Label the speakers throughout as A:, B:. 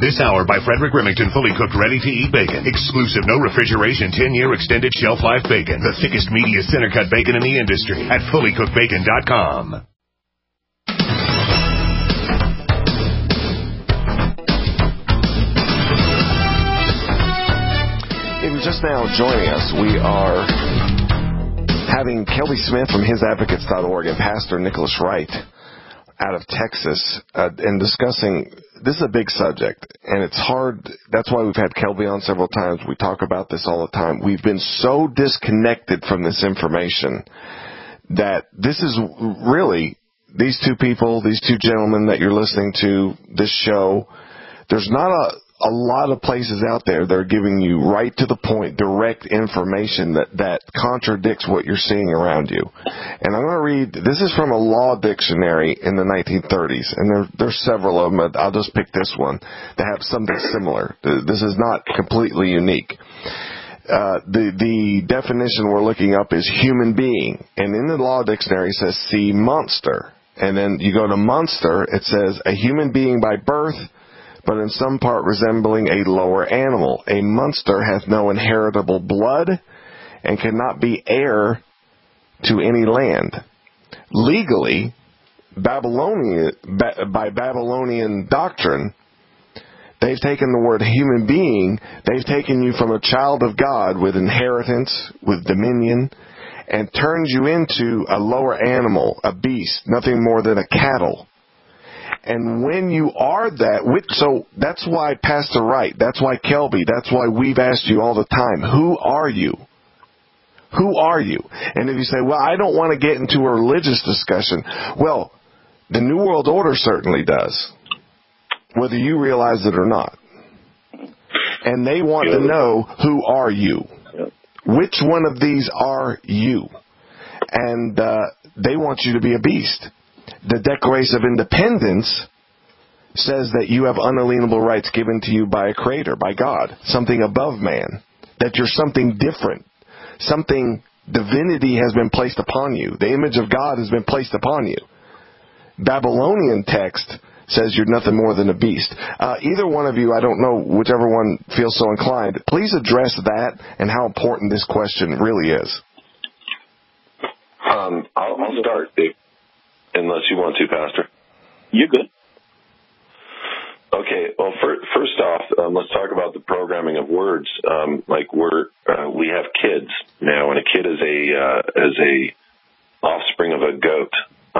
A: This hour by Frederick Remington, fully cooked, ready-to-eat bacon. Exclusive, no refrigeration, 10-year extended shelf life bacon. The thickest, meatiest center-cut bacon in the industry at fullycookedbacon.com.
B: If you're just now joining us, we are having Kelby Smith from hisadvocates.org and Pastor Nicholas Wright out of Texas and discussing, this is a big subject, and it's hard. That's why we've had Kelby on several times. We talk about this all the time. We've been so disconnected from this information that this is really, these two people, these two gentlemen that you're listening to, this show, there's not a lot of places out there that are giving you right to the point, direct information that contradicts what you're seeing around you. And I'm going to read, this is from a law dictionary in the 1930s, and there's several of them. I'll just pick this one that have something similar. This is not completely unique. The definition we're looking up is human being, and in the law dictionary it says, see monster. And then you go to monster, it says a human being by birth, but in some part resembling a lower animal. A monster hath no inheritable blood and cannot be heir to any land. Legally, by Babylonian doctrine, they've taken the word human being, they've taken you from a child of God with inheritance, with dominion, and turned you into a lower animal, a beast, nothing more than a cattle. And when you are that, so that's why Pastor Wright, that's why Kelby, that's why we've asked you all the time, who are you? Who are you? And if you say, well, I don't want to get into a religious discussion, well, the New World Order certainly does, whether you realize it or not. And they want to know, who are you? Which one of these are you? And they want you to be a beast. The Declaration of Independence says that you have unalienable rights given to you by a creator, by God, something above man, that you're something different, something, divinity has been placed upon you. The image of God has been placed upon you. Babylonian text says you're nothing more than a beast. Either one of you, I don't know, whichever one feels so inclined, please address that and how important this question really is.
C: I'll start, unless you want to, Pastor.
D: You're good.
C: Okay. Well, first off, let's talk about the programming of words. We have kids now, and a kid is a offspring of a goat,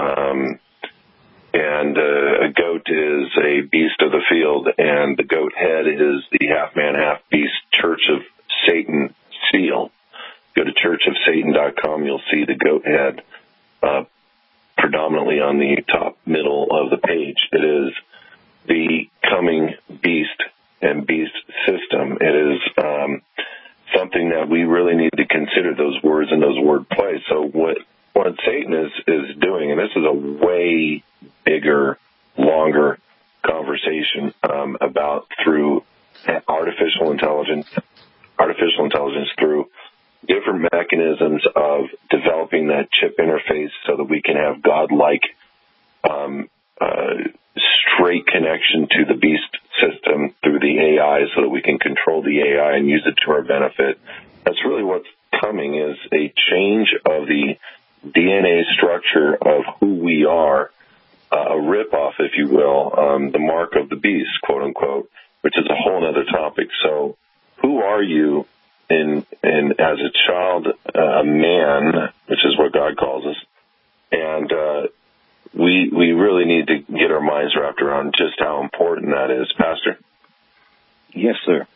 C: and a goat is a beast of the field, and the goat head is the half man, half beast Church of Satan seal. Go to churchofsatan.com. You'll see the goat head predominantly on the top middle of the page. It is the coming beast and beast system. It is something that we really need to consider, those words and those word plays. So what Satan is doing, and this is a way bigger, longer conversation about through artificial intelligence through different mechanisms of developing that chip interface so that we can have God-like straight connection to the beast system through the AI so that we can control the AI and use it to our benefit. That's really what's coming, is a change of the DNA structure of who we are, a rip-off, if you will, the mark of the beast, quote-unquote, which is a whole other topic. So who are you in as a child, a man, which is what God calls us, and we really need to get our minds wrapped around just how important that is. Pastor?
D: Yes, sir.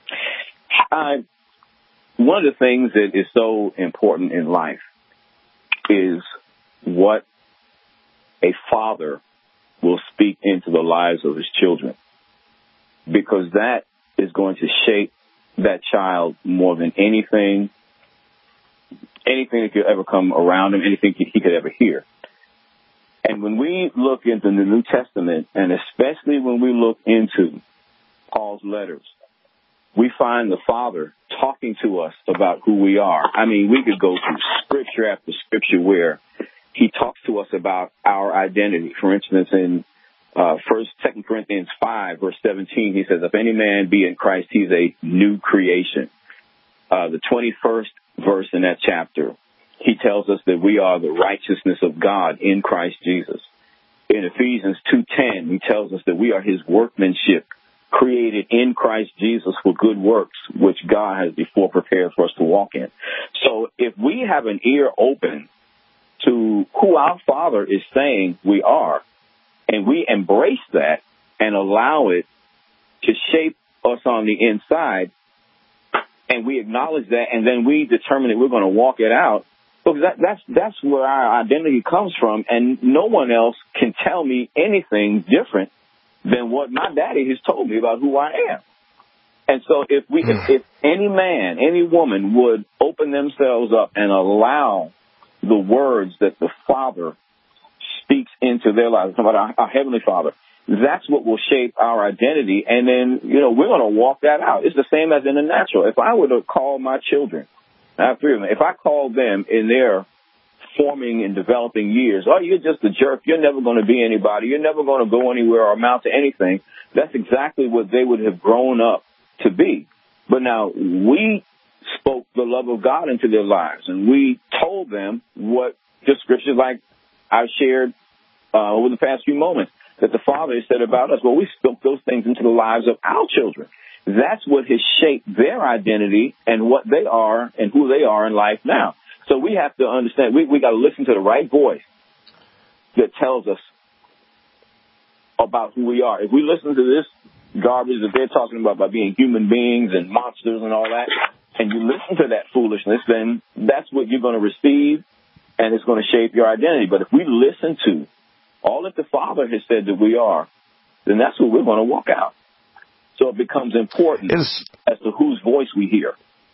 D: One of the things that is so important in life is what a father will speak into the lives of his children, because that is going to shape that child more than anything that could ever come around him, anything he could ever hear. And when we look into the New Testament, and especially when we look into Paul's letters, we find the Father talking to us about who we are. I mean, we could go through scripture after scripture where he talks to us about our identity. For instance, in 2 Corinthians 5, verse 17, he says, if any man be in Christ, he's a new creation. The 21st verse in that chapter, he tells us that we are the righteousness of God in Christ Jesus. In Ephesians 2:10, he tells us that we are his workmanship, created in Christ Jesus for good works, which God has before prepared for us to walk in. So if we have an ear open to who our Father is saying we are, and we embrace that and allow it to shape us on the inside, and we acknowledge that, and then we determine that we're going to walk it out, because that's where our identity comes from, and no one else can tell me anything different than what my daddy has told me about who I am. And so if any man, any woman would open themselves up and allow the words that the Father speaks into their lives, about our Heavenly Father, that's what will shape our identity. And then, we're going to walk that out. It's the same as in the natural. If I were to call my children, I have 3 of them, if I called them in their forming and developing years, oh, you're just a jerk, you're never going to be anybody, you're never going to go anywhere or amount to anything, that's exactly what they would have grown up to be. But now we spoke the love of God into their lives, and we told them what the scriptures, like I shared over the past few moments, that the Father has said about us. Well, we spoke those things into the lives of our children. That's what has shaped their identity and what they are and who they are in life now. So we have to understand, we got to listen to the right voice that tells us about who we are. If we listen to this garbage that they're talking about being human beings and monsters and all that, and you listen to that foolishness, then that's what you're going to receive, and it's going to shape your identity. But if we listen to all that the Father has said that we are, then that's what we're going to walk out. So it becomes important as to whose voice we hear.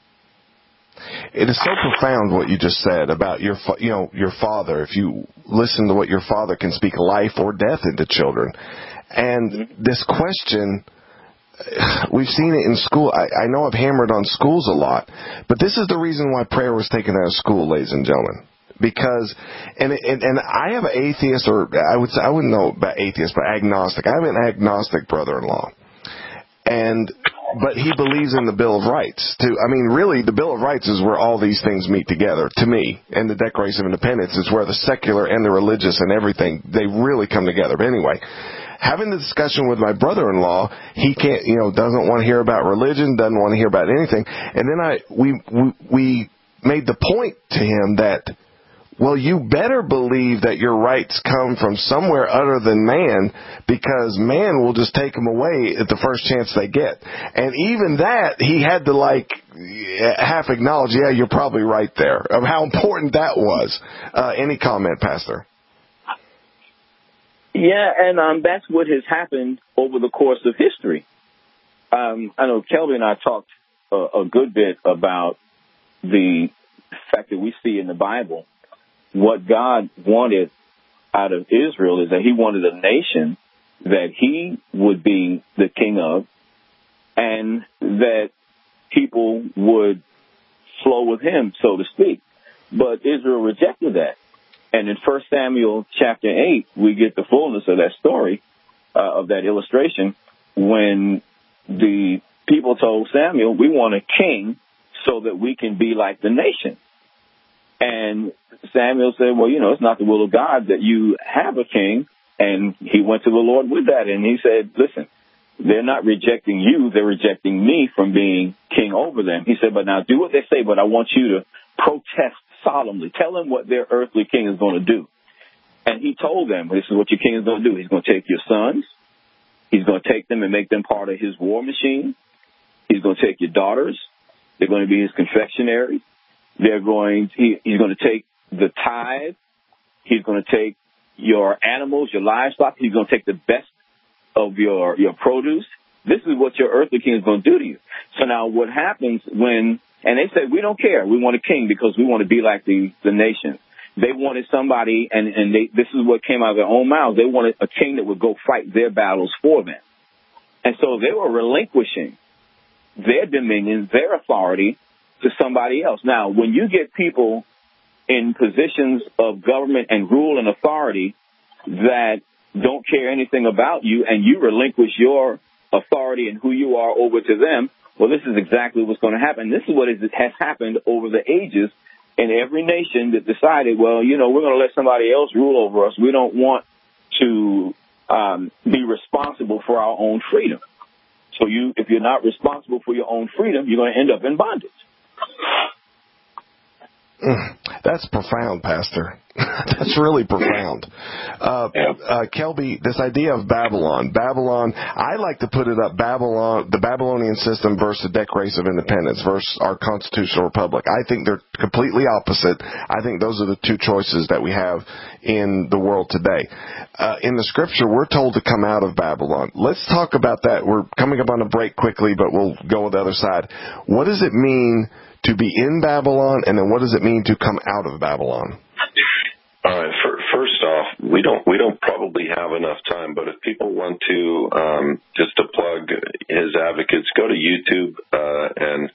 B: It is so profound what you just said about your father. If you listen to what your father can speak life or death into children. And this question, we've seen it in school. I know I've hammered on schools a lot, but this is the reason why prayer was taken out of school, ladies and gentlemen. Because, and I have an atheist, or I wouldn't know about atheist, but agnostic. I have an agnostic brother-in-law. But he believes in the Bill of Rights. Really, the Bill of Rights is where all these things meet together, to me. And the Declaration of Independence is where the secular and the religious and everything, they really come together. But anyway, having the discussion with my brother-in-law, he can't, doesn't want to hear about religion, doesn't want to hear about anything. And then we made the point to him that, well, you better believe that your rights come from somewhere other than man, because man will just take them away at the first chance they get. And even that, he had to half acknowledge, yeah, you're probably right there, of how important that was. Any comment, Pastor?
D: Yeah, and that's what has happened over the course of history. I know Kelby and I talked a good bit about the fact that we see in the Bible what God wanted out of Israel is that he wanted a nation that he would be the king of, and that people would flow with him, so to speak. But Israel rejected that. And in 1 Samuel chapter 8, we get the fullness of that story, of that illustration, when the people told Samuel, we want a king so that we can be like the nation. And Samuel said, well, it's not the will of God that you have a king. And he went to the Lord with that. And he said, listen, they're not rejecting you. They're rejecting me from being king over them. He said, but now do what they say, but I want you to protest solemnly. Tell them what their earthly king is going to do. And he told them, this is what your king is going to do. He's going to take your sons. He's going to take them and make them part of his war machine. He's going to take your daughters. They're going to be his confectionaries. He's going to take the tithe. He's going to take your animals, your livestock. He's going to take the best of your produce. This is what your earthly king is going to do to you. So now what happens and they said, we don't care. We want a king because we want to be like the nation. They wanted somebody, and this is what came out of their own mouths. They wanted a king that would go fight their battles for them. And so they were relinquishing their dominion, their authority, to somebody else. Now, when you get people in positions of government and rule and authority that don't care anything about you, and you relinquish your authority and who you are over to them, well, this is exactly what's going to happen. This is what has happened over the ages in every nation that decided, well, we're going to let somebody else rule over us. We don't want to be responsible for our own freedom. So if you're not responsible for your own freedom, you're going to end up in bondage.
B: That's profound, Pastor. That's really profound. Kelby, this idea of Babylon, I like to put it up, the Babylonian system versus the Declaration of Independence versus our constitutional republic. I think they're completely opposite. I think those are the two choices that we have in the world today. In the scripture, we're told to come out of Babylon. Let's talk about that. We're coming up on a break quickly, but we'll go with the other side. What does it mean to be in Babylon, and then what does it mean to come out of Babylon?
C: All right. First off, we don't probably have enough time, but if people want to, just to plug His Advocates, go to YouTube and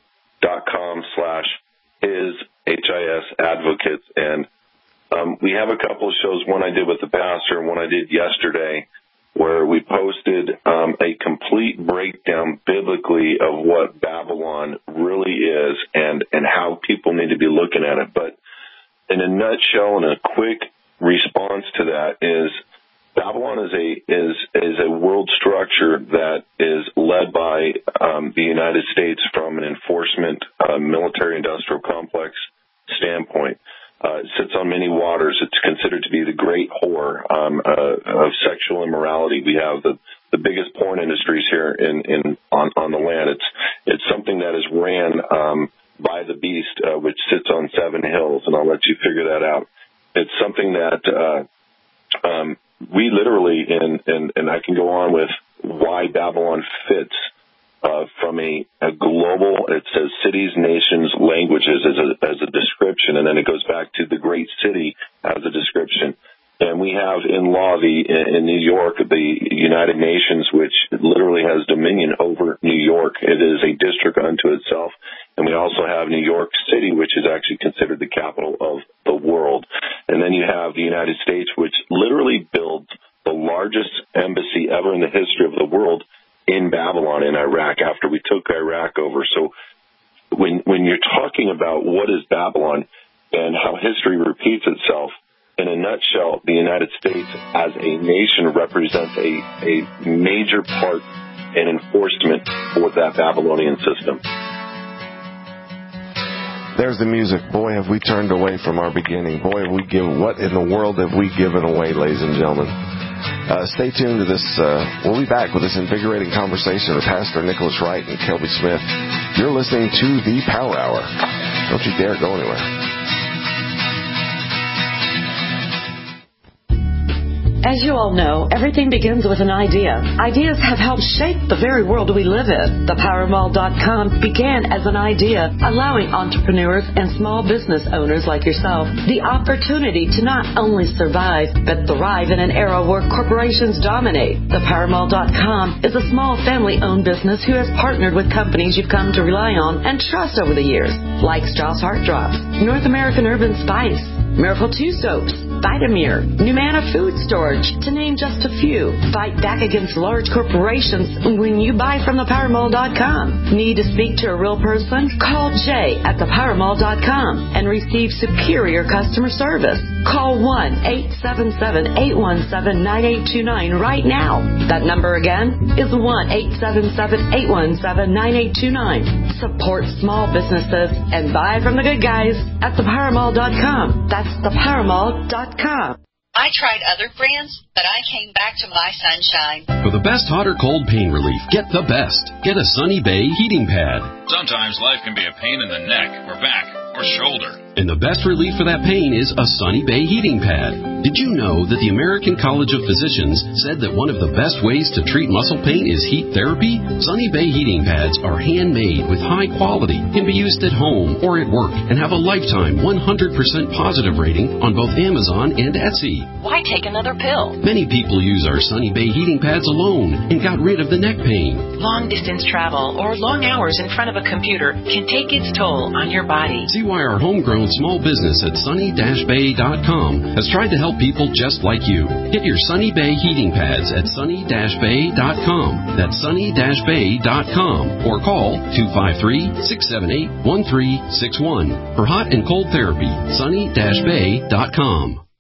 C: .com/his advocates, and we have a couple of shows. One I did with the pastor, and one I did yesterday, where we posted a complete breakdown biblically of what Babylon really is and how people need to be looking at it. But in a nutshell and a quick response to that is Babylon is a world structure that is led by the United States from an enforcement military-industrial complex standpoint. It sits on many waters. It's considered to be the great whore of sexual immorality. We have the biggest porn industries here on the land. It's something that is ran by the beast, which sits on 7 hills, and I'll let you figure that out. It's something that we literally, and I can go on with why Babylon fits from a global, it says cities, nations, languages as a description, and then it goes back to the great city as a description. And we have in law in New York, the United Nations, which literally has dominion over New York. It is a district unto itself. And we also have New York City, which is actually considered the capital of the world. And then you have the United States, which literally builds the largest embassy ever in the history of the world in Babylon, in Iraq, after we took Iraq over. So when you're talking about what is Babylon and how history repeats itself, in a nutshell, the United States as a nation represents a major part and enforcement for that Babylonian system.
B: There's the music. Boy, have we turned away from our beginning. Boy, what in the world have we given away, ladies and gentlemen? Stay tuned to this. We'll be back with this invigorating conversation with Pastor Nicholas Wright and Kelby Smith. You're listening to The Power Hour. Don't you dare go anywhere.
E: As you all know, everything begins with an idea. Ideas have helped shape the very world we live in. ThePowerMall.com began as an idea, allowing entrepreneurs and small business owners like yourself the opportunity to not only survive, but thrive in an era where corporations dominate. ThePowerMall.com is a small family-owned business who has partnered with companies you've come to rely on and trust over the years, like Strauss Heart Drops, North American Urban Spice, Miracle 2 Soaps, Vitamir, Numana Food Storage, to name just a few. Fight back against large corporations when you buy from ThePowerMall.com. Need to speak to a real person? Call Jay at ThePowerMall.com and receive superior customer service. Call 1-877-817-9829 right now. That number again is 1-877-817-9829. Support small businesses and buy from the good guys at ThePowerMall.com. That's ThePowerMall.com.
F: I tried other brands, but I came back to my Sunshine.
G: For the best hot or cold pain relief, get the best. Get a Sunny Bay heating pad.
H: Sometimes life can be a pain in the neck or back or shoulder.
G: And the best relief for that pain is a Sunny Bay heating pad. Did you know that the American College of Physicians said that one of the best ways to treat muscle pain is heat therapy? Sunny Bay heating pads are handmade with high quality, can be used at home or at work, and have a lifetime 100% positive rating on both Amazon and Etsy.
F: Why take another pill?
G: Many people use our Sunny Bay heating pads alone and got rid of the neck pain.
F: Long distance travel or long hours in front of a computer can take its toll on your body.
G: See why our homegrown small business at sunny-bay.com has tried to help people just like you. Get your Sunny Bay heating pads at sunny-bay.com. That's sunny-bay.com. Or call 253-678-1361. For hot and cold therapy, sunny-bay.com.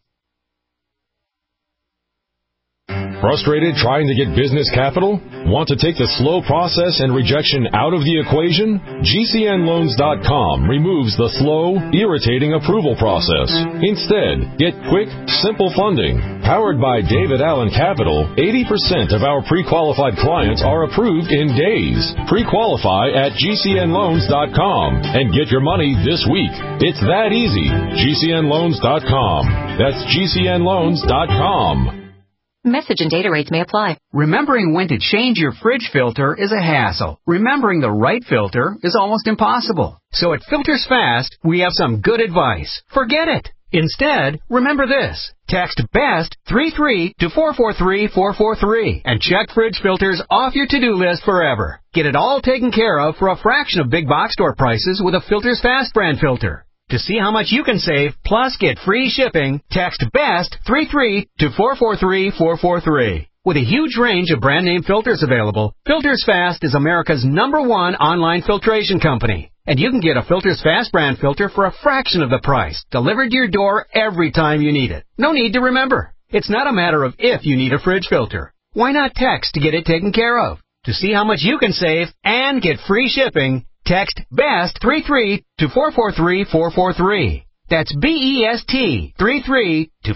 I: Frustrated trying to get business capital? Want to take the slow process and rejection out of the equation? GCNloans.com removes the slow, irritating approval process. Instead, get quick, simple funding. Powered by David Allen Capital, 80% of our pre-qualified clients are approved in days. Pre-qualify at GCNloans.com and get your money this week. It's that easy. GCNloans.com. That's GCNloans.com.
J: Message and data rates may apply.
K: Remembering when to change your fridge filter is a hassle. Remembering the right filter is almost impossible. So at Filters Fast, we have some good advice. Forget it. Instead, remember this. Text BEST 33 to 443-443 and check fridge filters off your to-do list forever. Get it all taken care of for a fraction of big box store prices with a Filters Fast brand filter. To see how much you can save, plus get free shipping, text BEST 33 to 443-443. With a huge range of brand name filters available, Filters Fast is America's #1 online filtration company. And you can get a Filters Fast brand filter for a fraction of the price, delivered to your door every time you need it. No need to remember. It's not a matter of if you need a fridge filter. Why not text to get it taken care of? To see how much you can save and get free shipping, text BEST 33 to 443-443. That's BEST 33 to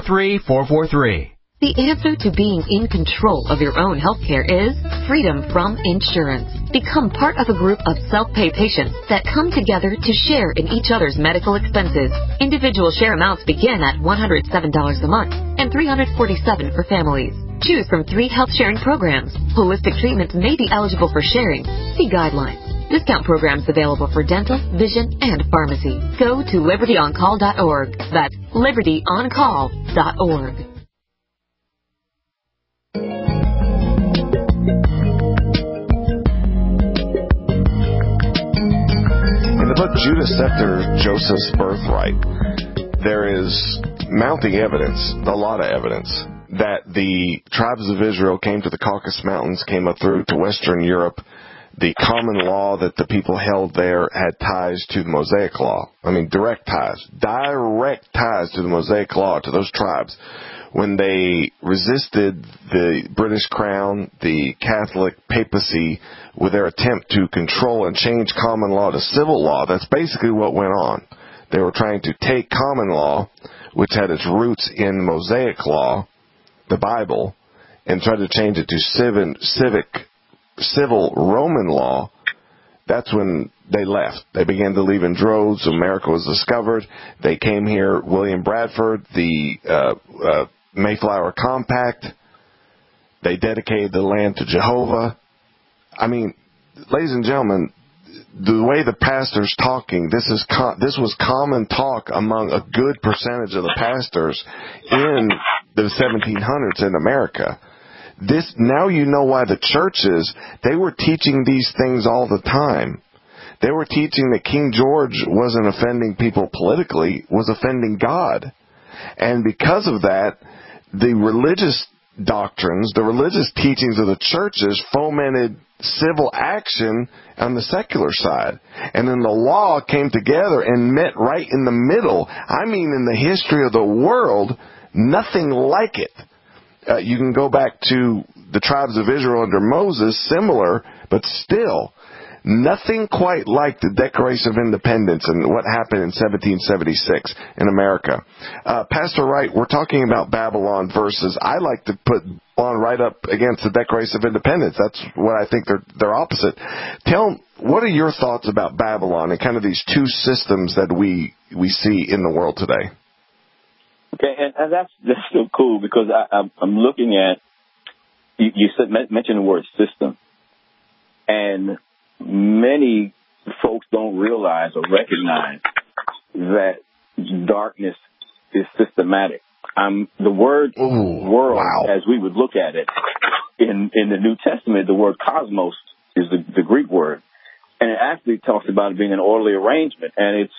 K: 443-443.
J: The answer to being in control of your own healthcare is freedom from insurance. Become part of a group of self-pay patients that come together to share in each other's medical expenses. Individual share amounts begin at $107 a month and $347 for families. Choose from 3 health sharing programs. Holistic treatments may be eligible for sharing. See guidelines. Discount programs available for dental, vision, and pharmacy. Go to libertyoncall.org. That's libertyoncall.org.
B: In the book Judas Scepter, Joseph's Birthright, there is mounting evidence, a lot of evidence, that the tribes of Israel came to the Caucasus Mountains, came up through to Western Europe. The common law that the people held there had ties to the Mosaic Law. I mean, direct ties to the Mosaic Law, to those tribes. When they resisted the British Crown, the Catholic papacy, with their attempt to control and change common law to civil law, that's basically what went on. They were trying to take common law, which had its roots in Mosaic Law, the Bible, and try to change it to civil Roman law. That's when they left. They began to leave in droves. America was discovered. They came here. William Bradford, the Mayflower Compact. They dedicated the land to Jehovah. I mean, ladies and gentlemen, the way the pastor's talking, this was common talk among a good percentage of the pastors in the 1700s in America. Now you know why the churches, they were teaching these things all the time. They were teaching that King George wasn't offending people politically, was offending God. And because of that, the religious doctrines, the religious teachings of the churches fomented civil action on the secular side. And then the law came together and met right in the middle. I mean, in the history of the world, nothing like it. You can go back to the tribes of Israel under Moses, similar, but still, nothing quite like the Declaration of Independence and what happened in 1776 in America. Pastor Wright, we're talking about Babylon versus, I like to put Babylon right up against the Declaration of Independence. That's what I think they're opposite. What are your thoughts about Babylon and kind of these two systems that we see in the world today?
D: Okay, and that's so cool because I'm looking at, you mentioned the word system, and many folks don't realize or recognize that darkness is systematic. The word world, as we would look at it in the New Testament, the word cosmos is the Greek word, and it actually talks about it being an orderly arrangement, and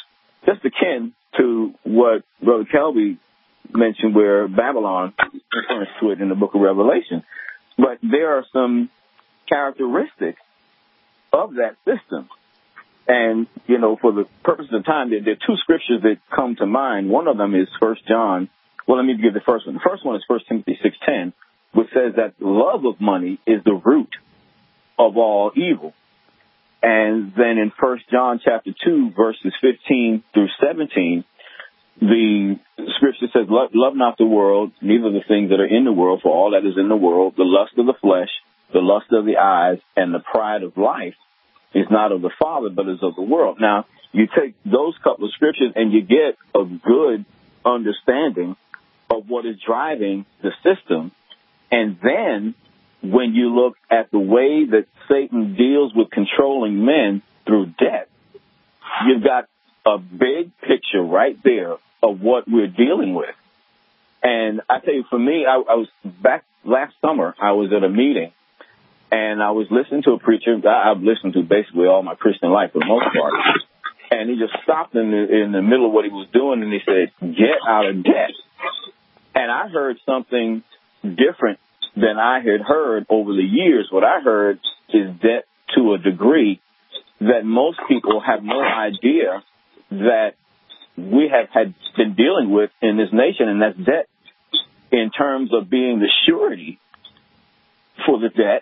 D: just akin to what Brother Kelby mentioned, where Babylon refers to it in the book of Revelation. But there are some characteristics of that system. And, you know, for the purpose of time, there are two scriptures that come to mind. One of them is 1 John. Well, let me give the first one. The first one is 1 Timothy 6:10, which says that the love of money is the root of all evil. And then in 1 John chapter 2, verses 15 through 17, the scripture says, love not the world, neither the things that are in the world, for all that is in the world, the lust of the flesh, the lust of the eyes, and the pride of life is not of the Father, but is of the world. Now, you take those couple of scriptures and you get a good understanding of what is driving the system. And then when you look at the way that Satan deals with controlling men through debt, you've got a big picture right there of what we're dealing with. And I tell you, for me, I was back last summer, I was at a meeting, and I was listening to a preacher. I've listened to basically all my Christian life for the most part. And he just stopped in the middle of what he was doing, and he said, get out of debt. And I heard something different than I had heard over the years. What I heard is debt to a degree that most people have no idea that we have been dealing with in this nation, and that's debt in terms of being the surety for the debt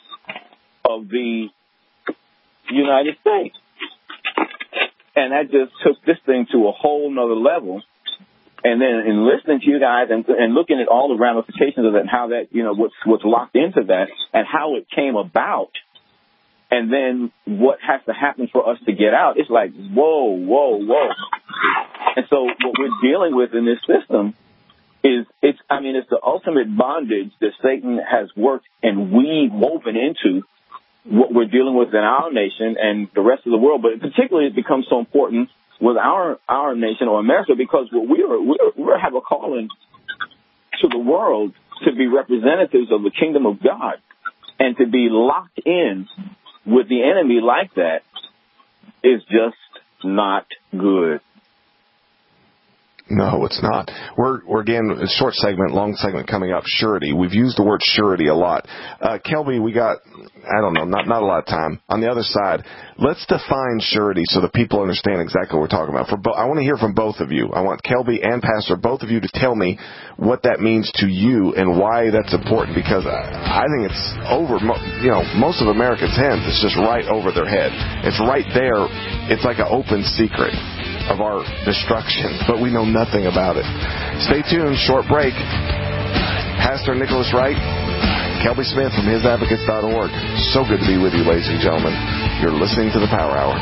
D: of the United States. And that just took this thing to a whole nother level. And then in listening to you guys and looking at all the ramifications of it and how that, you know, what's locked into that and how it came about, and then what has to happen for us to get out, it's like, whoa. And so what we're dealing with in this system is, it's the ultimate bondage that Satan has worked and woven into what we're dealing with in our nation and the rest of the world. But particularly it becomes so important with our nation or America, because we have a calling to the world to be representatives of the kingdom of God, and to be locked in with the enemy like that is just not good.
B: No, it's not. We're again, a short segment, long segment coming up, surety. We've used the word surety a lot. Kelby, we got, I don't know, not a lot of time. On the other side, let's define surety so that people understand exactly what we're talking about. I want to hear from both of you. I want Kelby and Pastor, both of you, to tell me what that means to you and why that's important, because I think it's over, most of Americans' heads. It's just right over their head. It's right there. It's like an open secret of our destruction, but we know nothing about it. Stay tuned. Short break. Pastor Nicholas Wright, Kelby Smith from hisadvocates.org. So good to be with you, ladies and gentlemen. You're listening to the Power Hour.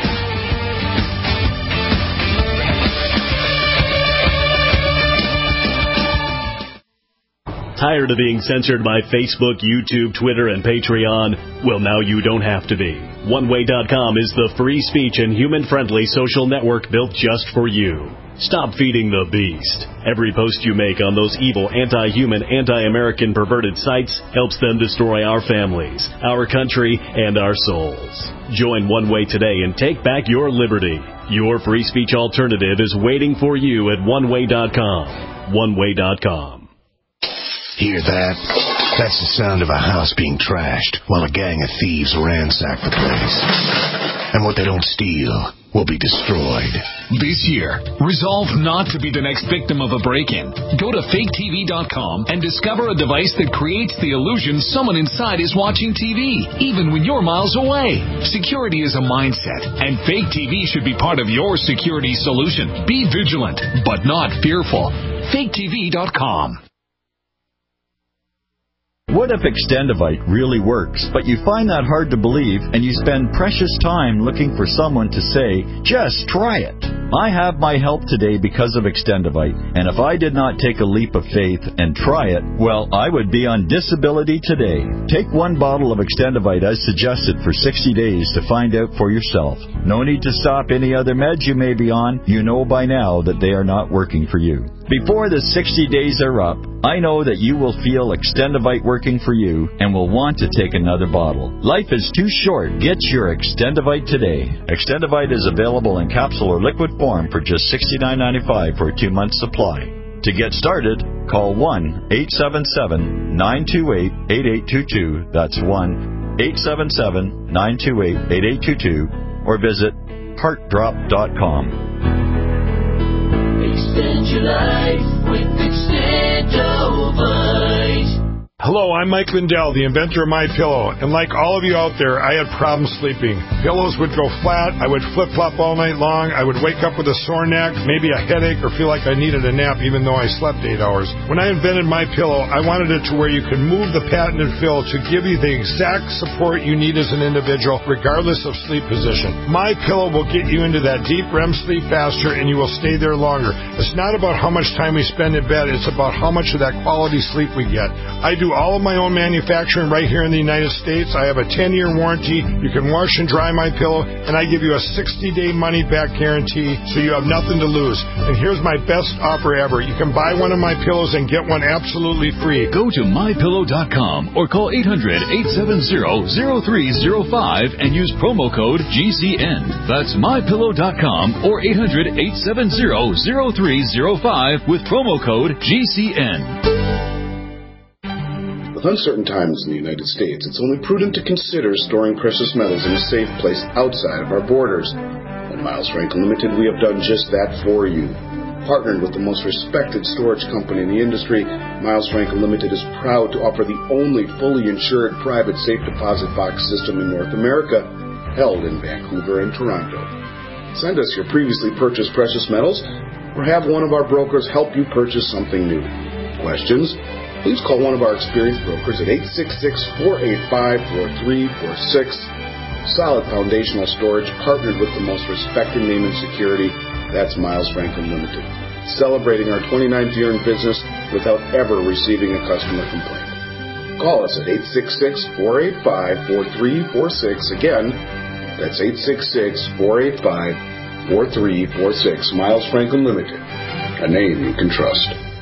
L: Tired of being censored by Facebook, YouTube, Twitter, and Patreon? Well, now you don't have to be. OneWay.com is the free speech and human-friendly social network built just for you. Stop feeding the beast. Every post you make on those evil, anti-human, anti-American perverted sites helps them destroy our families, our country, and our souls. Join One Way today and take back your liberty. Your free speech alternative is waiting for you at OneWay.com. OneWay.com.
A: Hear that? That's the sound of a house being trashed while a gang of thieves ransack the place. And what they don't steal will be destroyed.
M: This year, resolve not to be the next victim of a break-in. Go to faketv.com and discover a device that creates the illusion someone inside is watching TV, even when you're miles away. Security is a mindset, and Fake TV should be part of your security solution. Be vigilant, but not fearful. faketv.com.
N: What if Extendivite really works, but you find that hard to believe and you spend precious time looking for someone to say, just try it? I have my help today because of Extendivite, and if I did not take a leap of faith and try it, well, I would be on disability today. Take one bottle of Extendivite as suggested for 60 days to find out for yourself. No need to stop any other meds you may be on. You know by now that they are not working for you. Before the 60 days are up, I know that you will feel Extendivite working for you and will want to take another bottle. Life is too short. Get your Extendivite today. Extendivite is available in capsule or liquid form for just $69.95 for a 2-month supply. To get started, call 1-877-928-8822. That's 1-877-928-8822. Or visit heartdrop.com.
O: Extend your life with Extendivite.
P: Hello, I'm Mike Lindell, the inventor of MyPillow, and like all of you out there, I had problems sleeping. Pillows would go flat, I would flip-flop all night long, I would wake up with a sore neck, maybe a headache, or feel like I needed a nap even though I slept 8 hours. When I invented MyPillow, I wanted it to where you could move the patented fill to give you the exact support you need as an individual, regardless of sleep position. MyPillow will get you into that deep REM sleep faster, and you will stay there longer. It's not about how much time we spend in bed, it's about how much of that quality sleep we get. I do all of my own manufacturing right here in the United States. I have a 10-year warranty. You can wash and dry MyPillow, and I give you a 60-day money-back guarantee, so you have nothing to lose. And here's my best offer ever. You can buy one of my pillows and get one absolutely free.
M: Go to MyPillow.com or call 800-870-0305 and use promo code GCN. That's MyPillow.com or 800-870-0305 with promo code GCN.
Q: With uncertain times in the United States, it's only prudent to consider storing precious metals in a safe place outside of our borders. At Miles Franklin Limited, we have done just that for you. Partnered with the most respected storage company in the industry, Miles Franklin Limited is proud to offer the only fully insured private safe deposit box system in North America, held in Vancouver and Toronto. Send us your previously purchased precious metals, or have one of our brokers help you purchase something new. Questions? Please call one of our experienced brokers at 866-485-4346. Solid foundational storage partnered with the most respected name in security. That's Miles Franklin Limited. Celebrating our 29th year in business without ever receiving a customer complaint. Call us at 866-485-4346. Again, that's 866-485-4346. Miles Franklin Limited. A name you can trust.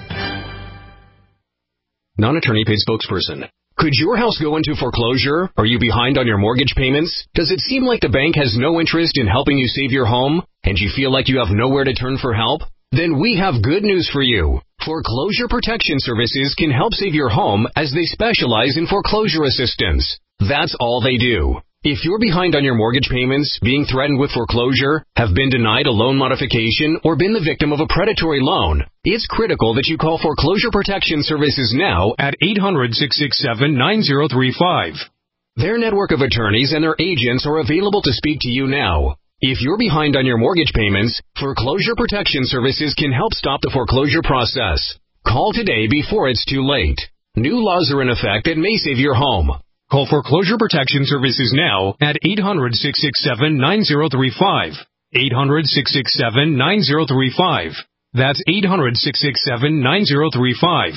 R: Non-attorney paid spokesperson. Could your house go into foreclosure? Are you behind on your mortgage payments? Does it seem like the bank has no interest in helping you save your home? And you feel like you have nowhere to turn for help? Then we have good news for you. Foreclosure Protection Services can help save your home as they specialize in foreclosure assistance. That's all they do. If you're behind on your mortgage payments, being threatened with foreclosure, have been denied a loan modification, or been the victim of a predatory loan, it's critical that you call Foreclosure Protection Services now at 800-667-9035. Their network of attorneys and their agents are available to speak to you now. If you're behind on your mortgage payments, Foreclosure Protection Services can help stop the foreclosure process. Call today before it's too late. New laws are in effect that may save your home. Call Foreclosure Protection Services now at 800-667-9035. 800-667-9035. That's 800-667-9035.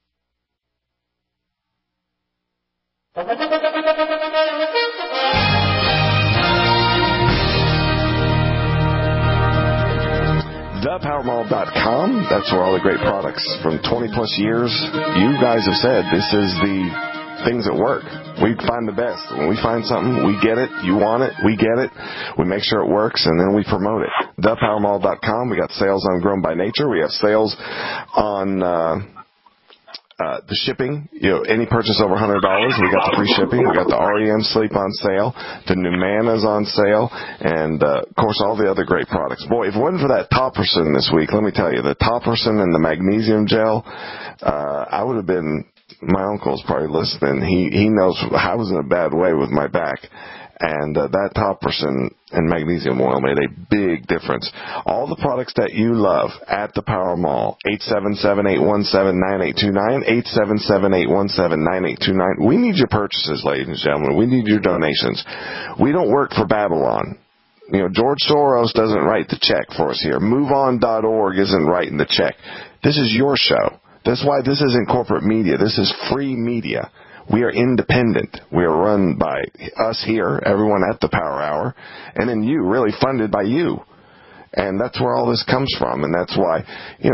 B: ThePowerMall.com. That's where all the great products from 20 plus years, you guys have said this is the things that work. We find the best. When we find something, we get it. You want it, we get it. We make sure it works, and then we promote it. ThePowerMall.com. We got sales on Grown by Nature. We have sales on the shipping. Any purchase over $100, we got the free shipping. We got the REM sleep on sale. The Numana's on sale, and of course all the other great products. Boy, if it wasn't for that Topperson this week, let me tell you, the Topperson and the magnesium gel, I would have been. My uncle's probably listening. He knows I was in a bad way with my back. And that Topperson and magnesium oil made a big difference. All the products that you love at the Power Mall, 877-817-9829, 877-817-9829. We need your purchases, ladies and gentlemen. We need your donations. We don't work for Babylon. George Soros doesn't write the check for us here. MoveOn.org isn't writing the check. This is your show. That's why this isn't corporate media. This is free media. We are independent. We are run by us here, everyone at the Power Hour, and then you, really funded by you. And that's where all this comes from. And that's why,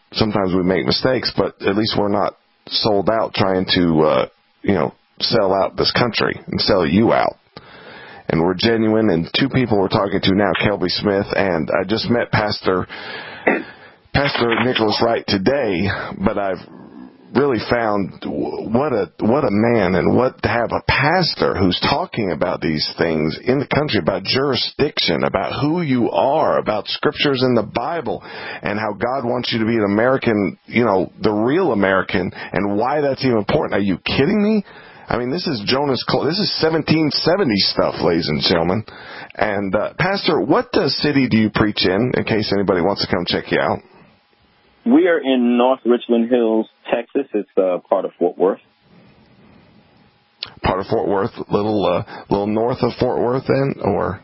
B: sometimes we make mistakes, but at least we're not sold out trying to, sell out this country and sell you out. And we're genuine, and two people we're talking to now, Kelby Smith, and I just met Pastor Nicholas Wright today, but I've really found what a man, and what to have a pastor who's talking about these things in the country, about jurisdiction, about who you are, about scriptures in the Bible, and how God wants you to be an American, the real American, and why that's even important. Are you kidding me? I mean, this is this is 1770 stuff, ladies and gentlemen. And, Pastor, what city do you preach in case anybody wants to come check you out?
D: We are in North Richland Hills, Texas. It's part of Fort Worth.
B: Part of Fort Worth, little north of Fort Worth, then, or?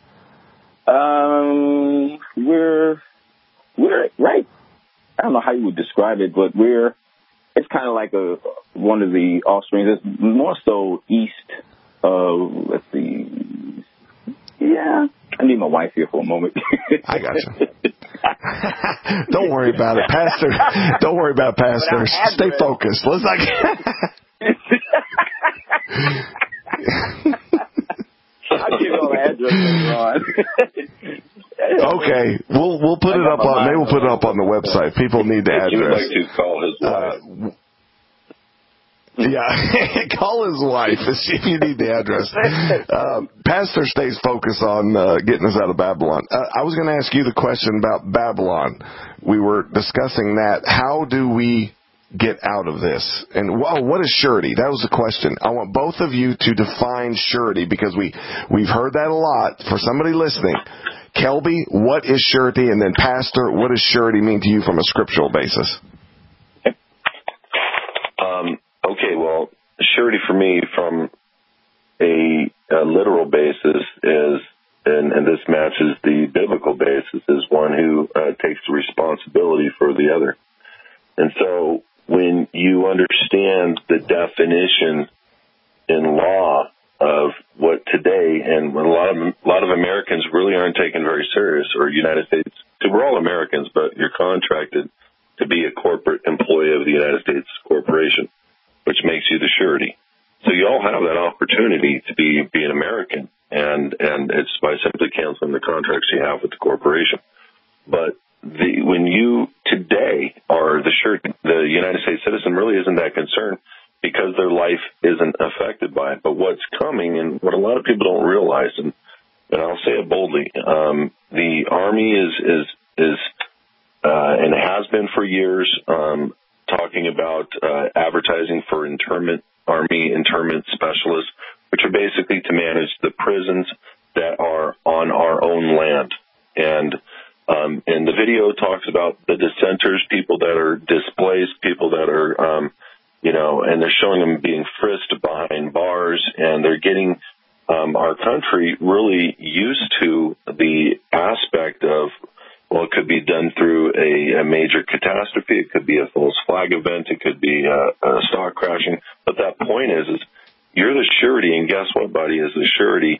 D: We're right. I don't know how you would describe it, but it's kind of like one of the offsprings. It's more so east of, let's see. Yeah, I need my wife here for a moment.
B: I got you. Don't worry about it, Pastor. Don't worry about it, Pastor. Stay focused. Let's not.
D: I'll give you all the address later on.
B: Okay, we'll put it up on. Maybe we'll put it up on the website. People need the address.
C: He would like to call his wife.
B: Yeah, call his wife if you need the address. Pastor stays focused on getting us out of Babylon. I was going to ask you the question about Babylon. We were discussing that. How do we get out of this? And what is surety? That was the question. I want both of you to define surety, because we've heard that a lot. For somebody listening, Kelby, what is surety? And then Pastor, what does surety mean to you from a scriptural basis?
C: Okay, well, surety for me from a literal basis is, and this matches the biblical basis, is one who takes the responsibility for the other. And so when you understand the definition in law of what today, and when a lot of Americans really aren't taken very serious, or United States, we're all Americans, but you're contracted to be a corporate employee of the United States corporation, which makes you the surety. So you all have that opportunity to be an American, and it's by simply canceling the contracts you have with the corporation. But when you today are the surety, the United States citizen really isn't that concerned, because their life isn't affected by it. But what's coming, and what a lot of people don't realize, and I'll say it boldly, the Army is and has been for years, talking about advertising for Army internment specialists, which are basically to manage the prisons that are on our own land. And the video talks about the dissenters, people that are displaced, people that are, and they're showing them being frisked behind bars, and they're getting our country really used to the aspect of, well, it could be done through a major catastrophe. It could be a false flag event. It could be a stock crashing. But that point is you're the surety, and guess what, buddy, as the surety,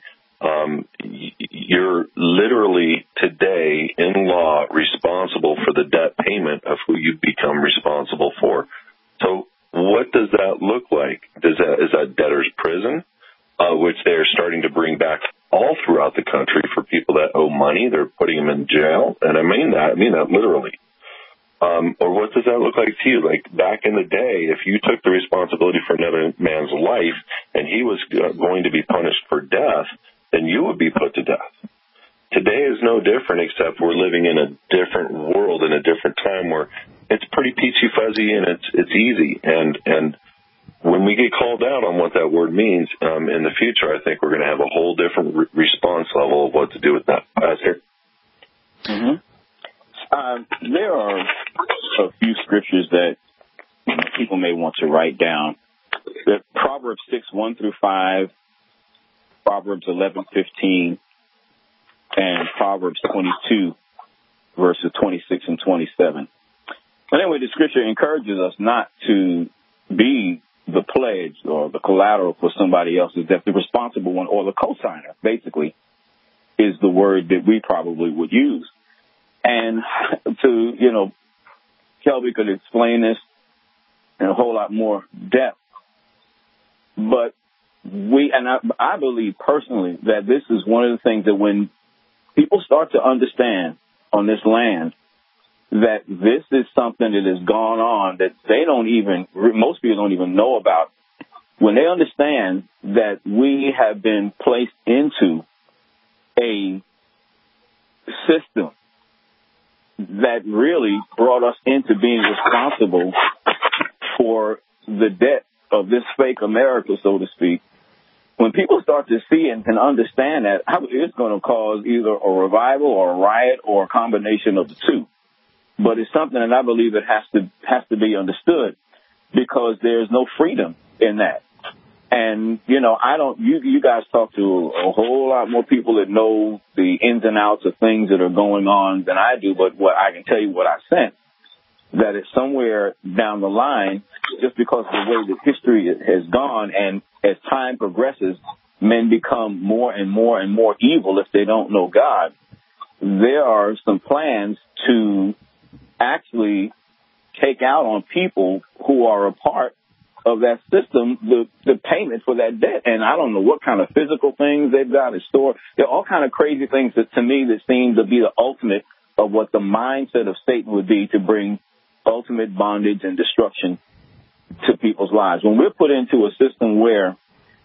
C: you're literally today in law responsible for the debt payment of who you become responsible for. So what does that look like? Is that debtor's prison, which they're starting to bring back all throughout the country for people that owe money? They're putting them in jail, and I mean that literally. Or what does that look like to you? Like back in the day, if you took the responsibility for another man's life and he was going to be punished for death, then you would be put to death. Today is no different, except we're living in a different world, in a different time where it's pretty peachy fuzzy and it's easy. And when we get called out on what that word means in the future, I think we're going to have a whole different response level of what to do with that. Pastor?
D: Mm-hmm. There are a few scriptures that people may want to write down. The Proverbs 6:1-5, Proverbs 11:15, and Proverbs 22, verses 26 and 27. But anyway, the scripture encourages us not to be the pledge or the collateral for somebody else's debt. The responsible one, or the cosigner, basically, is the word that we probably would use. And to, Kelby could explain this in a whole lot more depth. But I believe personally that this is one of the things that when people start to understand on this land that this is something that has gone on that most people don't even know about, when they understand that we have been placed into a system that really brought us into being responsible for the debt of this fake America, so to speak, when people start to see and understand that, it's going to cause either a revival or a riot or a combination of the two. But it's something that I believe it has to be understood, because there's no freedom in that. And, you guys talk to a whole lot more people that know the ins and outs of things that are going on than I do. But what I can tell you what I sense, that it's somewhere down the line, just because of the way that history has gone, and as time progresses, men become more and more and more evil if they don't know God. There are some plans to actually take out on people who are a part of that system the payment for that debt. And I don't know what kind of physical things they've got in store. There are all kind of crazy things that, to me, that seem to be the ultimate of what the mindset of Satan would be, to bring ultimate bondage and destruction to people's lives. When we're put into a system where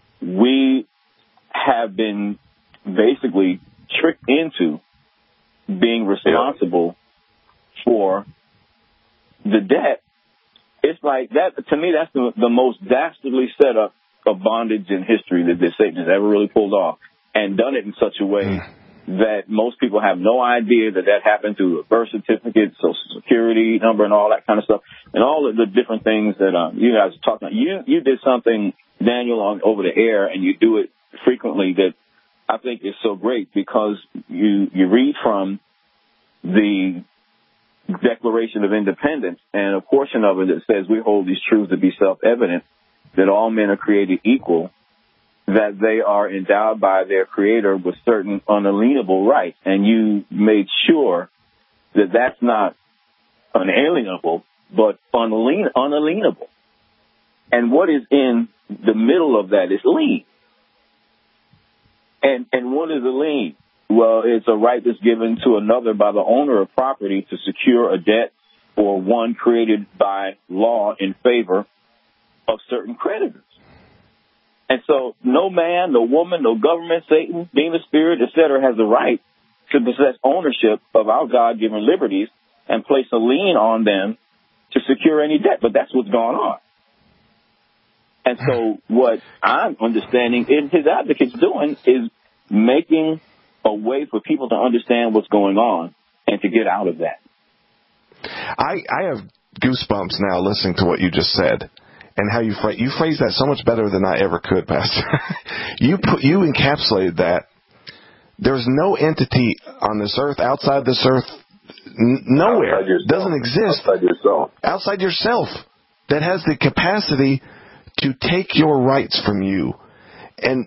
D: we have been basically tricked into being responsible for the debt, it's like that. To me, that's the most dastardly setup of bondage in history that Satan has ever really pulled off, and done it in such a way that most people have no idea that happened through a birth certificate, social security number, and all that kind of stuff, and all of the different things that you guys are talking about. You did something, Daniel, over the air, and you do it frequently, that I think is so great, because you read from the Declaration of Independence, and a portion of it that says we hold these truths to be self-evident, that all men are created equal, that they are endowed by their Creator with certain unalienable rights. And you made sure that that's not unalienable, but unalienable. And what is in the middle of that is lien. And what is a lien? Well, it's a right that's given to another by the owner of property to secure a debt or one created by law in favor of certain creditors. And so no man, no woman, no government, Satan, demon spirit, etc., has the right to possess ownership of our God-given liberties and place a lien on them to secure any debt. But that's what's going on. And so what I'm understanding is his advocates doing is making a way for people to understand what's going on and to get out of that.
B: I have goosebumps now listening to what you just said, and how you phrase that so much better than I ever could, Pastor. You encapsulated that. There's no entity on this earth, outside this earth, nowhere, doesn't exist outside yourself that has the capacity to take your rights from you. And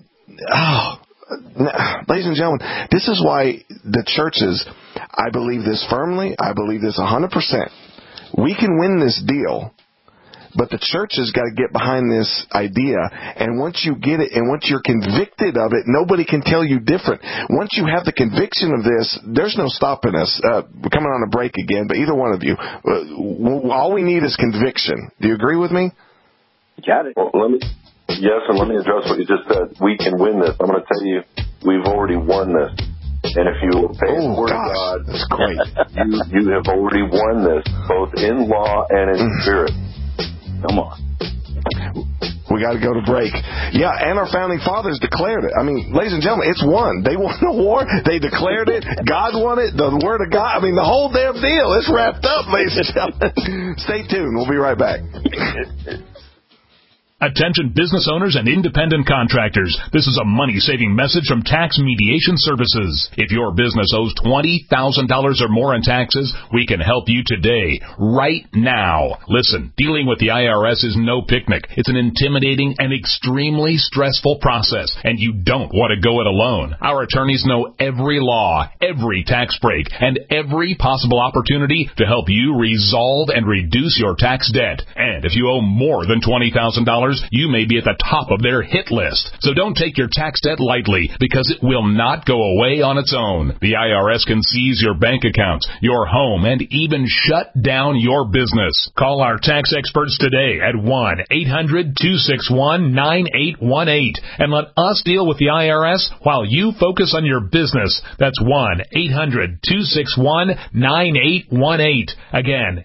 B: ladies and gentlemen, this is why the churches, I believe this firmly, I believe this 100%. We can win this deal, but the church has got to get behind this idea. And once you get it, and once you're convicted of it, nobody can tell you different. Once you have the conviction of this, there's no stopping us. We're coming on a break again, but either one of you, all we need is conviction. Do you agree with me?
D: Got it.
C: Well, let me address what you just said. We can win this. I'm going to tell you, we've already won this. And if you obey the word of God,
B: that's great.
C: you have already won this, both in law and in spirit. Come on.
B: We got to go to break. Yeah, and our founding fathers declared it. I mean, ladies and gentlemen, it's won. They won the war. They declared it. God won it. The Word of God. I mean, the whole damn deal. It's wrapped up, ladies and gentlemen. Stay tuned. We'll be right back.
S: Attention business owners and independent contractors. This is a money-saving message from Tax Mediation Services. If your business owes $20,000 or more in taxes, we can help you today, right now. Listen, dealing with the IRS is no picnic. It's an intimidating and extremely stressful process, and you don't want to go it alone. Our attorneys know every law, every tax break, and every possible opportunity to help you resolve and reduce your tax debt. And if you owe more than $20,000, you may be at the top of their hit list. So don't take your tax debt lightly, because it will not go away on its own. The IRS can seize your bank accounts, your home, and even shut down your business. Call our tax experts today at 1-800-261-9818 and let us deal with the IRS while you focus on your business. That's 1-800-261-9818. Again,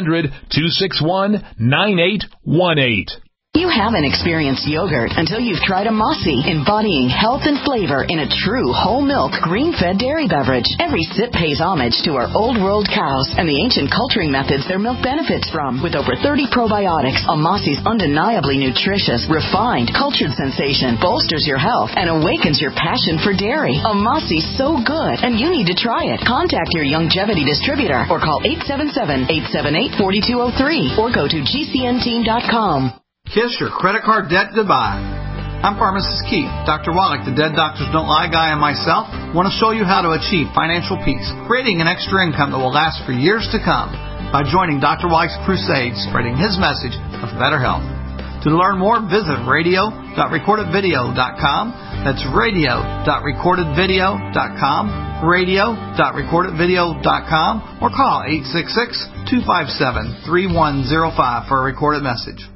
S: 800-261-9818.
T: You haven't experienced yogurt until you've tried a Mossy, embodying health and flavor in a true whole milk, green-fed dairy beverage. Every sip pays homage to our old world cows and the ancient culturing methods their milk benefits from. With over 30 probiotics, a Mossy's undeniably nutritious, refined, cultured sensation bolsters your health and awakens your passion for dairy. A Mossy's so good, and you need to try it. Contact your Longevity distributor or call 877-878-4203 or go to gcnteam.com.
U: Kiss your credit card debt goodbye. I'm Pharmacist Keith. Dr. Wallach, the Dead Doctors Don't Lie guy, and myself want to show you how to achieve financial peace, creating an extra income that will last for years to come by joining Dr. Wallach's crusade, spreading his message of better health. To learn more, visit radio.recordedvideo.com. That's radio.recordedvideo.com, radio.recordedvideo.com, or call 866-257-3105 for a recorded message.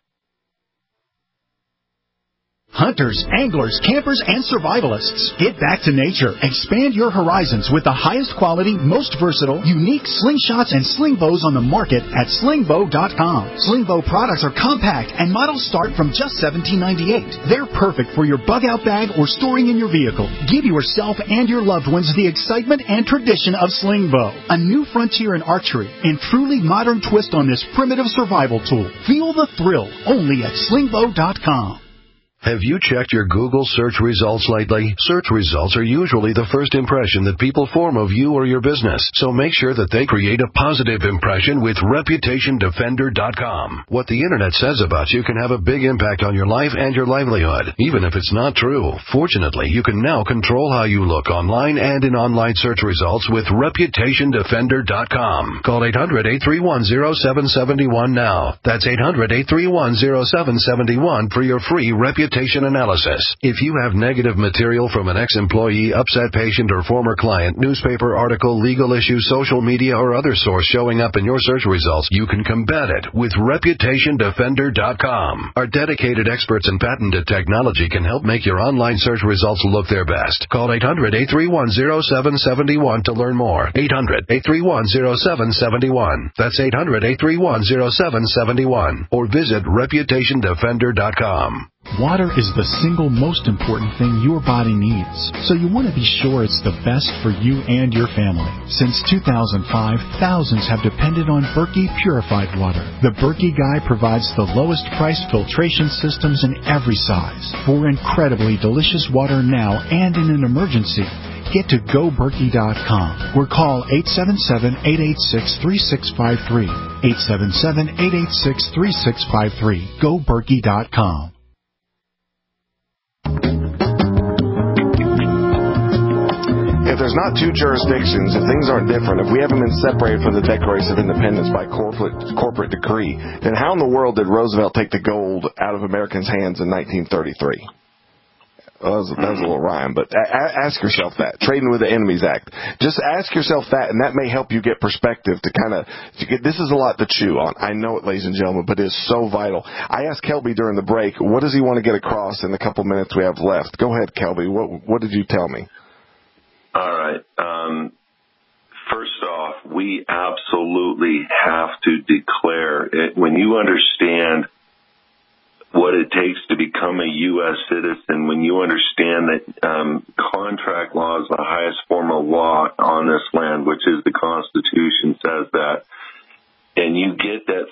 V: Hunters, anglers, campers, and survivalists. Get back to nature. Expand your horizons with the highest quality, most versatile, unique slingshots and sling bows on the market at slingbow.com. Slingbow products are compact and models start from just $17.98. They're perfect for your bug-out bag or storing in your vehicle. Give yourself and your loved ones the excitement and tradition of Slingbow, a new frontier in archery and truly modern twist on this primitive survival tool. Feel the thrill only at slingbow.com.
A: Have you checked your Google search results lately? Search results are usually the first impression that people form of you or your business, so make sure that they create a positive impression with ReputationDefender.com. What the Internet says about you can have a big impact on your life and your livelihood, even if it's not true. Fortunately, you can now control how you look online and in online search results with ReputationDefender.com. Call 800-831-0771 now. That's 800-831-0771 for your free reputation analysis. If you have negative material from an ex-employee, upset patient, or former client, newspaper article, legal issue, social media, or other source showing up in your search results, you can combat it with ReputationDefender.com. Our dedicated experts in patented technology can help make your online search results look their best. Call 800-831-0771 to learn more. 800-831-0771. That's 800-831-0771. Or visit ReputationDefender.com.
V: Water is the single most important thing your body needs, so you want to be sure it's the best for you and your family. Since 2005, thousands have depended on Berkey purified water. The Berkey Guy provides the lowest priced filtration systems in every size for incredibly delicious water now and in an emergency. Get to GoBerkey.com or call 877-886-3653. 877-886-3653. GoBerkey.com.
B: If there's not two jurisdictions, if things aren't different, if we haven't been separated from the Declaration of Independence by corporate decree, then how in the world did Roosevelt take the gold out of Americans' hands in 1933? Well, that was a little rhyme, but ask yourself that. Trading with the Enemies Act. Just ask yourself that, and that may help you get perspective to kind of... This is a lot to chew on. I know it, ladies and gentlemen, but it's so vital. I asked Kelby during the break, what does he want to get across in the couple minutes we have left? Go ahead, Kelby. What did you tell me?
C: All right. First off, we absolutely have to declare it. When you understand what it takes to become a U.S. citizen, when you understand that contract law is the highest form of law on this land, which is the Constitution says that, and you get that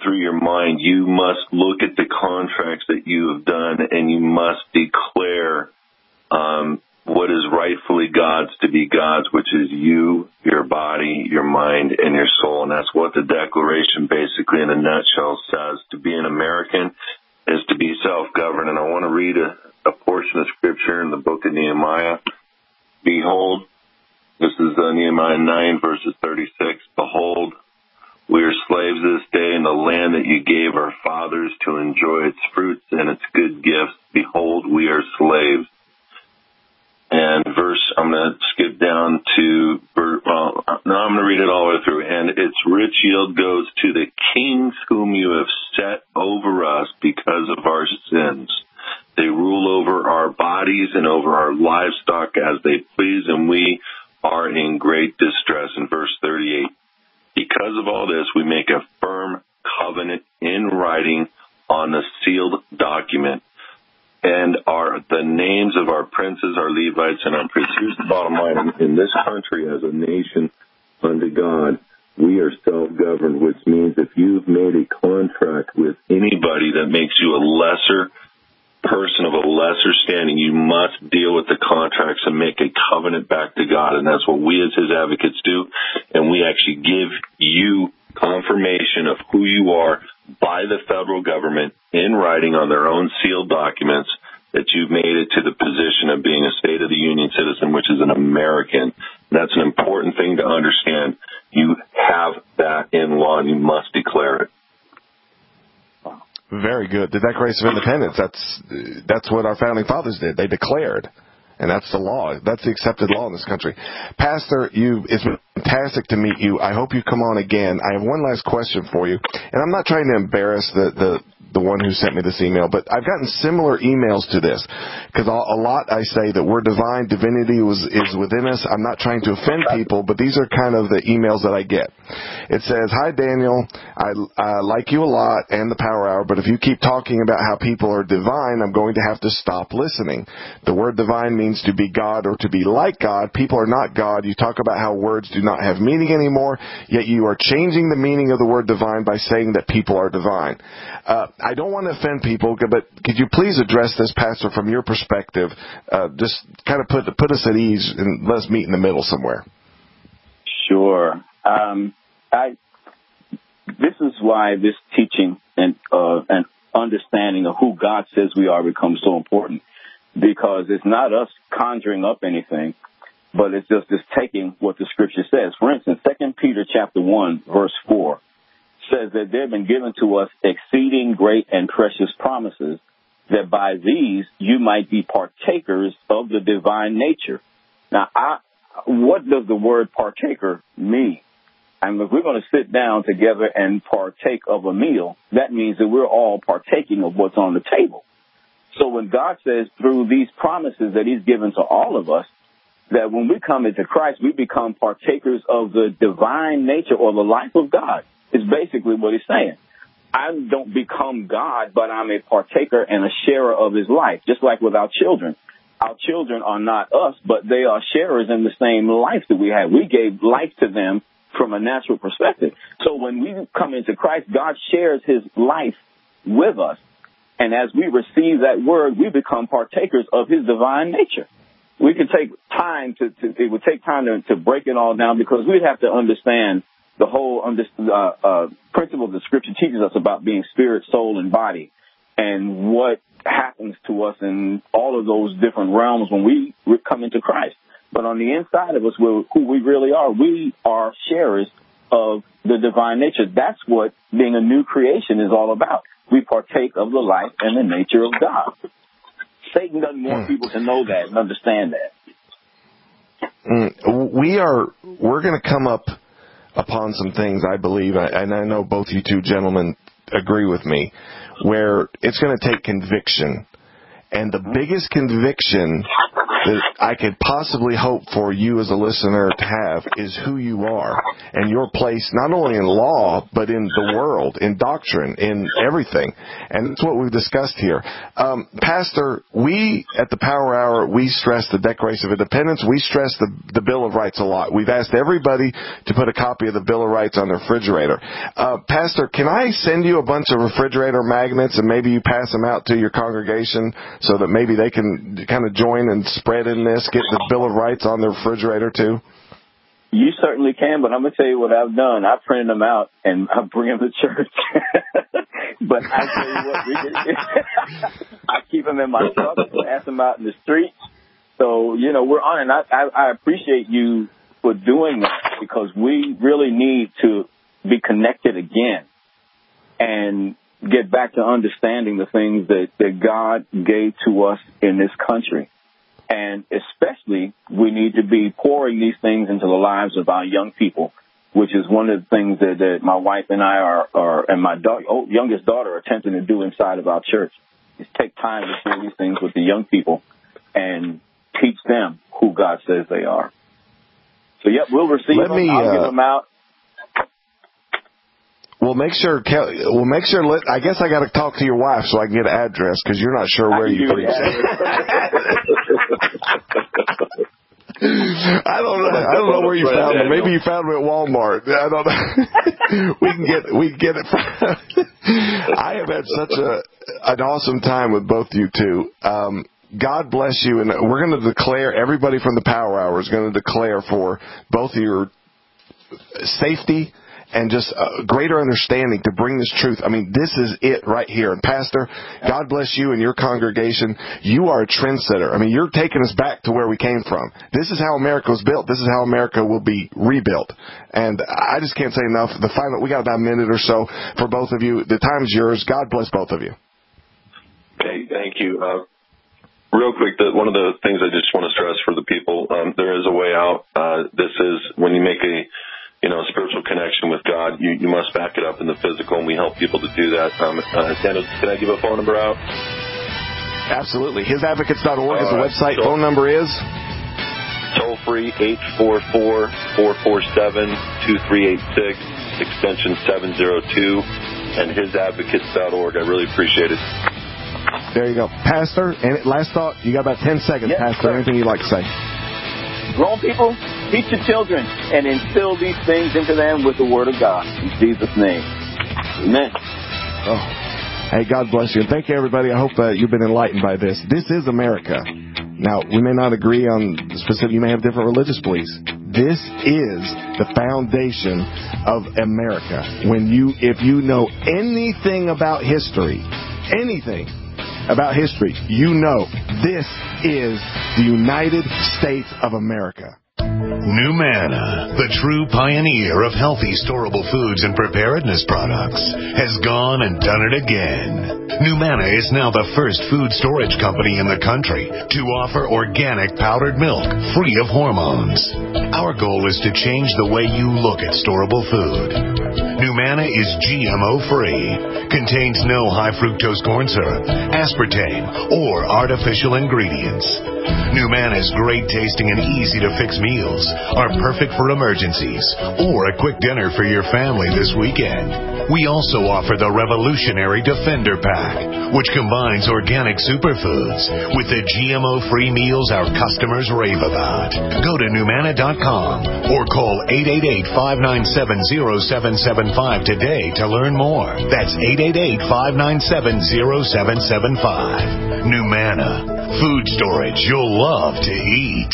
C: through your mind, you must look at the contracts that you have done, and you must declare what is rightfully God's to be God's, which is you, your body, your mind, and your soul. And that's what the Declaration basically in a nutshell says. To be an American is to be self-governed. And I want to read a portion of Scripture in the book of Nehemiah. Behold, this is Nehemiah 9, verses 36. Behold, we are slaves this day in the land that you gave our fathers to enjoy its fruits and its good gifts. Behold, we are slaves. And I'm going to skip down to, I'm going to read it all the way through. And its rich yield goes to the kings whom you have set over us because of our sins. They rule over our bodies and over our livestock as they please, and we are in great distress. In verse 38, because of all this, we make a firm covenant in writing on a sealed document. And the names of our princes, our Levites, and our priests. Here's the bottom line. In this country, as a nation unto God, we are self-governed, which means if you've made a contract with anybody that makes you a lesser person of a lesser standing, you must deal with the contracts and make a covenant back to God. And that's what we as His advocates do. And we actually give you confirmation of who you are by the federal government in writing on their own sealed documents that you've made it to the position of being a State of the Union citizen, which is an American. That's an important thing to understand. You have that in law, and you must declare it.
B: Very good. The Declaration of Independence, that's what our founding fathers did. They declared. And that's the law. That's the accepted law in this country. Pastor, it's fantastic to meet you. I hope you come on again. I have one last question for you. And I'm not trying to embarrass the one who sent me this email, but I've gotten similar emails to this. Because a lot I say that we're divine, divinity is within us. I'm not trying to offend people, but these are kind of the emails that I get. It says, "Hi, Daniel. I like you a lot and the Power Hour, but if you keep talking about how people are divine, I'm going to have to stop listening. The word divine means to be God or to be like God. People are not God. You talk about how words do not have meaning anymore, yet you are changing the meaning of the word divine by saying that people are divine." I don't want to offend people, but could you please address this, Pastor, from your perspective? Just kind of put us at ease and let us meet in the middle somewhere.
D: Sure. This is why this teaching and understanding of who God says we are becomes so important, because it's not us conjuring up anything, but it's just taking what the Scripture says. For instance, 2 Peter chapter 1, verse 4 says that there have been given to us exceeding great and precious promises, that by these you might be partakers of the divine nature. Now, what does the word partaker mean? I mean, if we're going to sit down together and partake of a meal, that means that we're all partaking of what's on the table. So when God says through these promises that He's given to all of us, that when we come into Christ, we become partakers of the divine nature or the life of God, is basically what He's saying. I don't become God, but I'm a partaker and a sharer of His life, just like with our children. Our children are not us, but they are sharers in the same life that we have. We gave life to them from a natural perspective. So when we come into Christ, God shares His life with us. And as we receive that word, we become partakers of His divine nature. We can take time it would take time to break it all down, because we'd have to understand the whole principle the Scripture teaches us about being spirit, soul, and body, and what happens to us in all of those different realms when we come into Christ. But on the inside of us, who we really are, we are sharers of the divine nature. That's what being a new creation is all about. We partake of the life and the nature of God. Satan doesn't want people to know that and understand that.
B: We're going to come up upon some things, I believe, and I know both you two gentlemen agree with me, where it's going to take conviction. And the biggest conviction that I could possibly hope for you as a listener to have is who you are and your place not only in law, but in the world, in doctrine, in everything. And that's what we've discussed here. Pastor, we at the Power Hour, we stress the Declaration of Independence. We stress the Bill of Rights a lot. We've asked everybody to put a copy of the Bill of Rights on their refrigerator. Pastor, can I send you a bunch of refrigerator magnets and maybe you pass them out to your congregation so that maybe they can kind of join and spread in this, get the Bill of Rights on their refrigerator too?
D: You certainly can, but I'm going to tell you what I've done. I printed them out and I bring them to church. But I tell you what, I keep them in my truck, pass them out in the street. So, we're on, and I appreciate you for doing that because we really need to be connected again and get back to understanding the things that God gave to us in this country. And especially, we need to be pouring these things into the lives of our young people, which is one of the things that my wife and I and my youngest daughter are attempting to do inside of our church, is take time to share these things with the young people and teach them who God says they are. So, we'll receive them. I'll give them out.
B: We'll make sure. I guess I got to talk to your wife so I can get an address because you're not sure where you preach. I don't know where you found them. Maybe you found them at Walmart. I don't know. we can get it. I have had such an awesome time with both you two. God bless you, and we're going to declare. Everybody from the Power Hour is going to declare for both of your safety and just a greater understanding to bring this truth. I mean, this is it right here. And Pastor, God bless you and your congregation. You are a trendsetter. I mean, you're taking us back to where we came from. This is how America was built. This is how America will be rebuilt. And I just can't say enough. We got about a minute or so for both of you. The time's yours. God bless both of you.
C: Okay, thank you. Real quick, one of the things I just want to stress for the people, there is a way out. This is when you make a spiritual connection with God, you must back it up in the physical, and we help people to do that. Daniel, can I give a phone number out?
B: Absolutely. HisAdvocates.org is the website. Phone number is?
C: Toll free, 844-447-2386, extension 702, and HisAdvocates.org. I really appreciate it.
B: There you go. Pastor, and last thought, you got about 10 seconds, yes, Pastor. Sir. Anything you'd like to say?
D: Grown people, teach your children and instill these things into them with the Word of God. In Jesus' name. Amen.
B: Oh. Hey, God bless you. And thank you, everybody. I hope you've been enlightened by this. This is America. Now, we may not agree on the specific, you may have different religious beliefs. This is the foundation of America. If you know anything about history, you know this is the United States of America.
E: NuManna, the true pioneer of healthy storable foods and preparedness products, has gone and done it again. NuManna is now the first food storage company in the country to offer organic powdered milk free of hormones. Our goal is to change the way you look at storable food. NuManna is GMO-free, contains no high fructose corn syrup, aspartame, or artificial ingredients. NuManna's great tasting and easy to fix meals are perfect for emergencies or a quick dinner for your family this weekend. We also offer the revolutionary Defender Pack, which combines organic superfoods with the GMO-free meals our customers rave about. Go to NuManna.com or call 888-597-0775 today to learn more. That's 888-597-0775. NuManna, food storage you'll love to eat.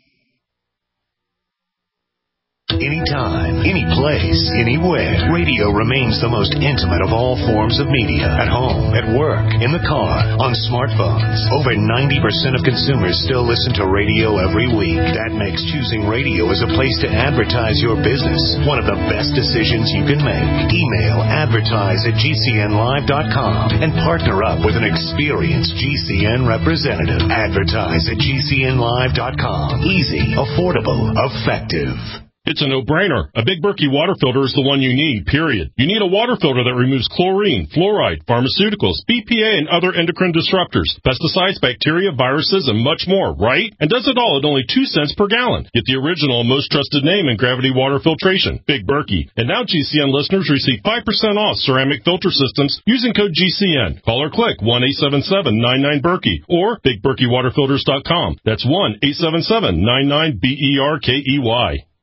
E: Anytime, any place, anywhere, radio remains the most intimate of all forms of media. At home, at work, in the car, on smartphones. Over 90% of consumers still listen to radio every week. That makes choosing radio as a place to advertise your business one of the best decisions you can make. Email advertise@gcnlive.com and partner up with an experienced GCN representative. Advertise@gcnlive.com. Easy, affordable, effective.
F: It's a no-brainer. A Big Berkey water filter is the one you need, period. You need a water filter that removes chlorine, fluoride, pharmaceuticals, BPA, and other endocrine disruptors, pesticides, bacteria, viruses, and much more, right? And does it all at only 2 cents per gallon. Get the original and most trusted name in gravity water filtration, Big Berkey. And now GCN listeners receive 5% off ceramic filter systems using code GCN. Call or click 1-877-99-BERKEY or BigBerkeyWaterFilters.com. That's 1-877-99-BERKEY.